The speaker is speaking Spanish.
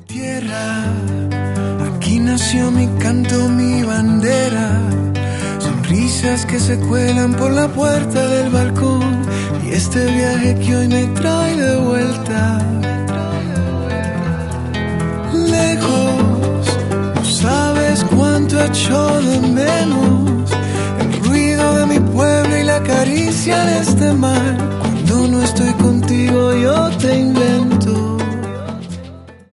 Tierra, aquí nació mi canto, mi bandera. Sonrisas que se cuelan por la puerta del balcón. Y este viaje que hoy me trae de vuelta. Lejos, no sabes cuánto echo de menos el ruido de mi pueblo y la caricia de este mar.